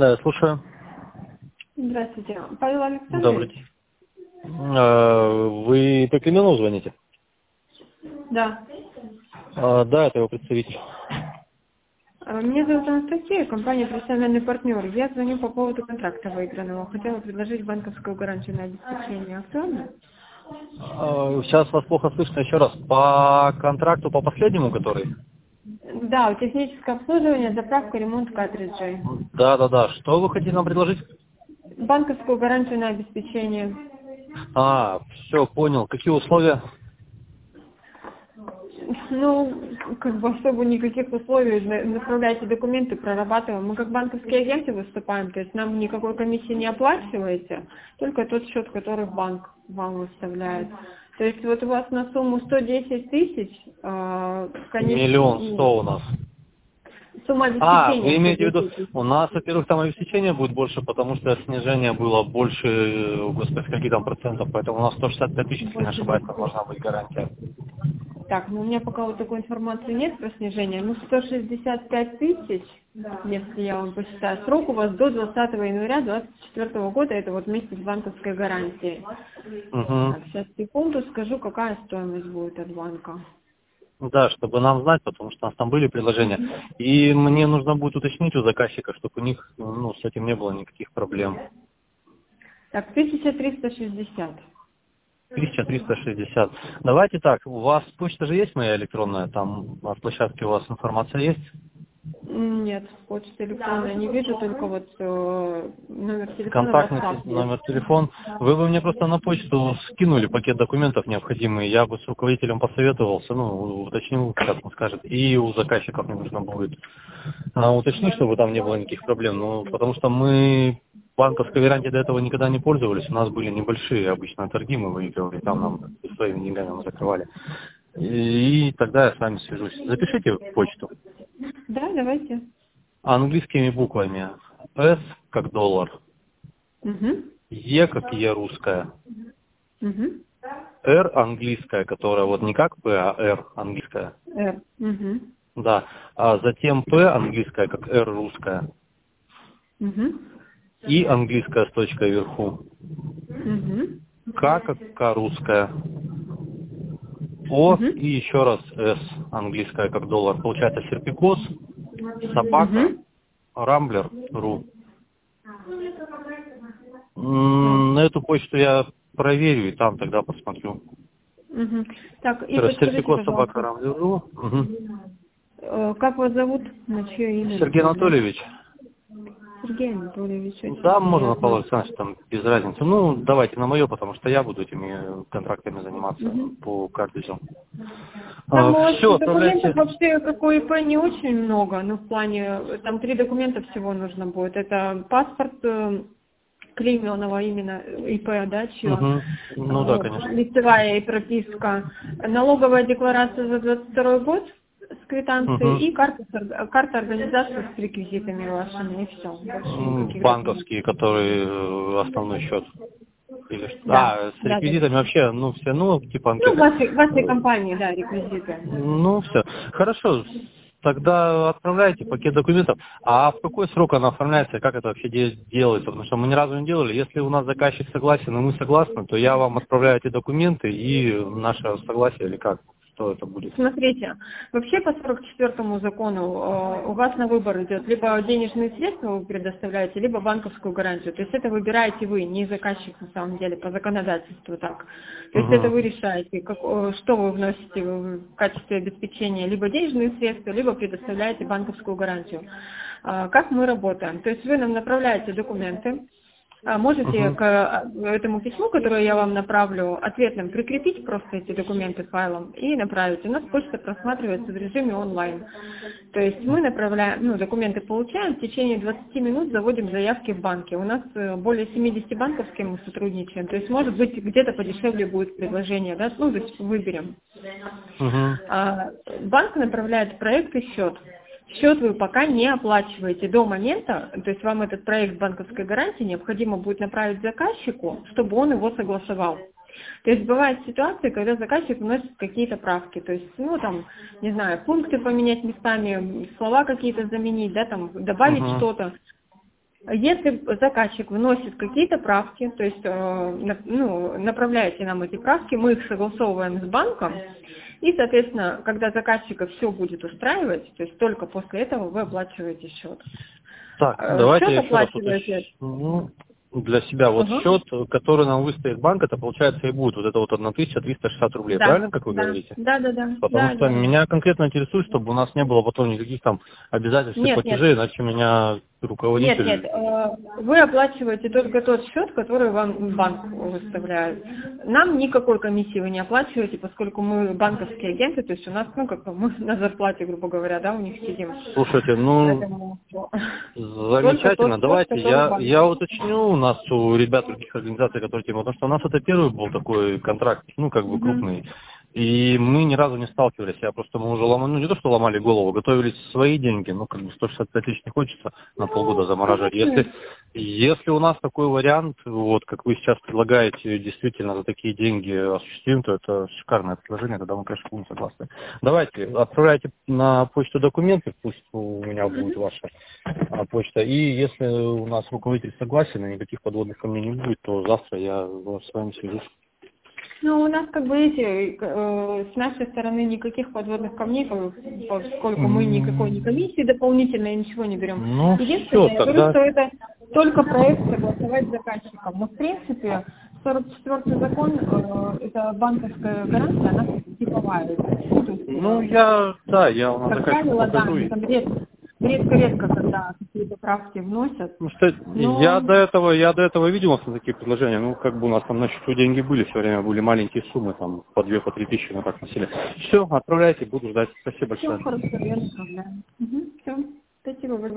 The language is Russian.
Да, я слушаю. Здравствуйте. Павел Александрович? Добрый день. Вы по Кремену звоните? Да. Да, это его представитель. Меня зовут Анастасия, компания «Профессиональный партнер». Я звоню по поводу контракта выигранного. Хотела предложить банковскую гарантию на обеспечение. Актуально? Сейчас вас плохо слышно еще раз. По контракту, по последнему, который? Да, техническое обслуживание, заправка, ремонт картриджей. Да. Что вы хотите нам предложить? Банковскую гарантию на обеспечение. Все, понял. Какие условия? Ну, как бы особо никаких условий. Направляйте документы, прорабатываем. Мы как банковские агенты выступаем, то есть нам никакой комиссии не оплачиваете, только тот счет, который банк вам выставляет. То есть вот у вас на сумму 110 тысяч, конечно, 1 100 000 у нас. сумма обеспечения Вы имеете в 110 виду, тысяч. у нас, во-первых, там обеспечение будет больше, потому что снижение было больше, господи, каких там процентов, поэтому у нас 165 тысяч, если не Больше ошибаюсь, 10 там тысяч. должна быть гарантия. Так, ну у меня пока вот такой информации нет про снижение. Ну, 165 тысяч, если я вам посчитаю. Срок у вас до 20 января 2024 года, это вот вместе с банковской гарантией. Угу. Так, сейчас секунду скажу, какая стоимость будет от банка. Да, чтобы нам знать, потому что у нас там были предложения. И мне нужно будет уточнить у заказчика, чтобы у них с этим не было никаких проблем. Так, 1360. 1360. Давайте так, у вас почта же есть моя электронная, там на площадке у вас информация есть? Нет, почты электронной не вижу, только вот номер телефона Контактный WhatsApp есть. номер, телефон. Вы бы мне просто на почту скинули пакет документов необходимые, я бы с руководителем посоветовался, уточнил, как он скажет, и у заказчиков мне нужно будет уточнить, чтобы там не было никаких проблем, потому что мы банковской гарантией до этого никогда не пользовались, у нас были небольшие обычно торги, мы выигрывали, там нам своими деньгами мы закрывали. И тогда я с вами свяжусь. Запишите почту Да, давайте. английскими буквами. S как доллар, Угу. E как Е русская, Угу. R английская, которая вот не как P, а R английская. Угу. Да. А затем P английская, как R русская. Угу. И английская с точкой вверху. Угу. К как К русская. О Угу. и еще раз С английская, как доллар. Получается серпикос, собака, Угу. рамблер.ру. Так. На эту почту я проверю и там тогда посмотрю. Угу. Так, и подскажите, Серпикос, собака, пожалуйста, рамблер.ру. Угу. как вас зовут? На чье имя Сергей направлять? Анатольевич. Сергей Анатольевич, очень Да, можно, Павел приятно. Александрович, там без разницы. Давайте на мое, потому что я буду этими контрактами заниматься Угу. по картриджам. Там у вас Все, документов отправляйте. вообще, как у ИП, не очень много, ну, в плане, там 3 документа всего нужно будет. Это паспорт клейменного именно ИП, да, чье, Угу. Да, конечно. лицевая и прописка, налоговая декларация за 22 год с квитанцией Угу. и карта организации с реквизитами вашими, и все, больше никаких документов. Банковские, которые основной счет. Или что? Да, С да, да. реквизитами вообще, все, типа Ну, анкеты. вашей компании, да, реквизиты. Все. Хорошо. Тогда отправляйте пакет документов. А в какой срок она оформляется и как это вообще делается? Потому что мы ни разу не делали. Если у нас заказчик согласен, и мы согласны, то я вам отправляю эти документы и наше согласие или как? Что это будет? Смотрите, вообще по 44-му закону у вас на выбор идет либо денежные средства вы предоставляете, либо банковскую гарантию. То есть это выбираете вы, не заказчик на самом деле, по законодательству так. То есть это Угу. вы решаете, что вы вносите в качестве обеспечения, либо денежные средства, либо предоставляете банковскую гарантию. Как мы работаем? То есть вы нам направляете документы, можете Угу. к этому письму, которое я вам направлю, ответным прикрепить просто эти документы файлом и направить. У нас почта просматривается в режиме онлайн. То есть мы направляем, документы получаем, в течение 20 минут заводим заявки в банке. У нас более 70 банков, с кем мы сотрудничаем. То есть, может быть, где-то подешевле будет предложение, да, то есть выберем. Угу. Банк направляет проект и счет. Счет вы пока не оплачиваете до момента, то есть вам этот проект банковской гарантии необходимо будет направить заказчику, чтобы он его согласовал. То есть бывают ситуации, когда заказчик вносит какие-то правки, то есть, не знаю, пункты поменять местами, слова какие-то заменить, да, там, добавить Угу. что-то. Если заказчик вносит какие-то правки, то есть направляете нам эти правки, мы их согласовываем с банком, и, соответственно, когда заказчика все будет устраивать, то есть только после этого вы оплачиваете счет. Так, давайте Счет я еще раз оплачиваете. для себя. Вот Ага. счет, который нам выставит банк, это получается и будет вот это вот 1360 рублей, Да, правильно, как вы да, говорите? да. Потому Да, что да. меня конкретно интересует, чтобы у нас не было потом никаких там обязательств и Нет. платежей, иначе меня руководитель... Нет, вы оплачиваете только тот счет, который вам банк выставляет. Нам никакой комиссии вы не оплачиваете, поскольку мы банковские агенты, то есть у нас, мы на зарплате, грубо говоря, да, у них сидим. Слушайте, Поэтому замечательно. Давайте я банк. уточню у нас у ребят других организаций, которые тем, потому что у нас это первый был такой контракт, крупный. И мы ни разу не сталкивались. Мы уже ломали, не то что ломали голову, готовились свои деньги, 165 тысяч не хочется на полгода замораживать. Если у нас такой вариант, вот как вы сейчас предлагаете, действительно за такие деньги осуществим, то это шикарное предложение, тогда мы, конечно, будем согласны. Давайте, отправляйте на почту документы, пусть у меня будет ваша почта. И если у нас руководитель согласен и никаких подводных камней не будет, то завтра я с вами свяжусь. У нас, видите, с нашей стороны никаких подводных камней, поскольку мы никакой не комиссии дополнительной, ничего не берем. Единственное, я говорю, что это только проект согласовать с заказчиком. Но, в принципе, 44-й закон, это банковская гарантия, она типовая. Я вам как правило, там редко, когда какие-то правки вносят. Я до этого видел на такие предложения. У нас там на счету деньги были, все время были маленькие суммы, там по 2, по 3 тысячи на так носили. Все, отправляйте, буду ждать. Спасибо большое. Все хорошо, я отправляю. Все, спасибо большое.